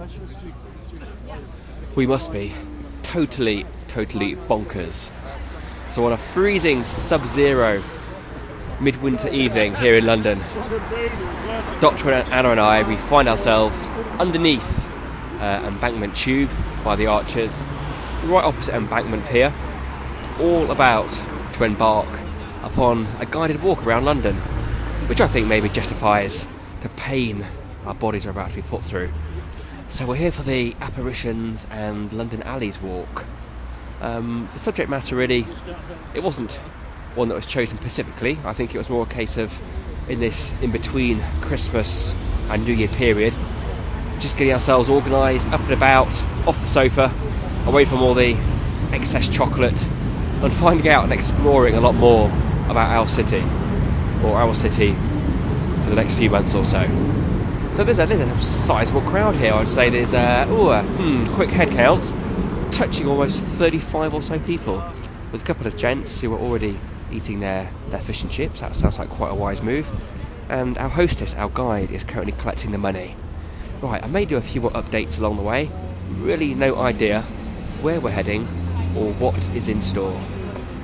We must be totally bonkers. So on a freezing sub-zero midwinter evening here in London, Dr. Anna and I, we find ourselves underneath Embankment Tube by the Archers, right opposite Embankment Pier, all about to embark upon a guided walk around London, which I think maybe justifies the pain our bodies are about to be put through. So we're here for the Apparitions and London Alleys walk. The subject matter really, it wasn't one that was chosen specifically. I think it was more a case of, in this in-between Christmas and New Year period, just getting ourselves organised, up and about, off the sofa, away from all the excess chocolate, and finding out and exploring a lot more about our city for the next few months or so. So there's a sizable crowd here. I'd say there's quick head count, touching almost 35 or so people, with a couple of gents who are already eating their fish and chips. That sounds like quite a wise move. And our hostess, our guide, is currently collecting the money. Right, I may do a few more updates along the way. Really no idea where we're heading or what is in store.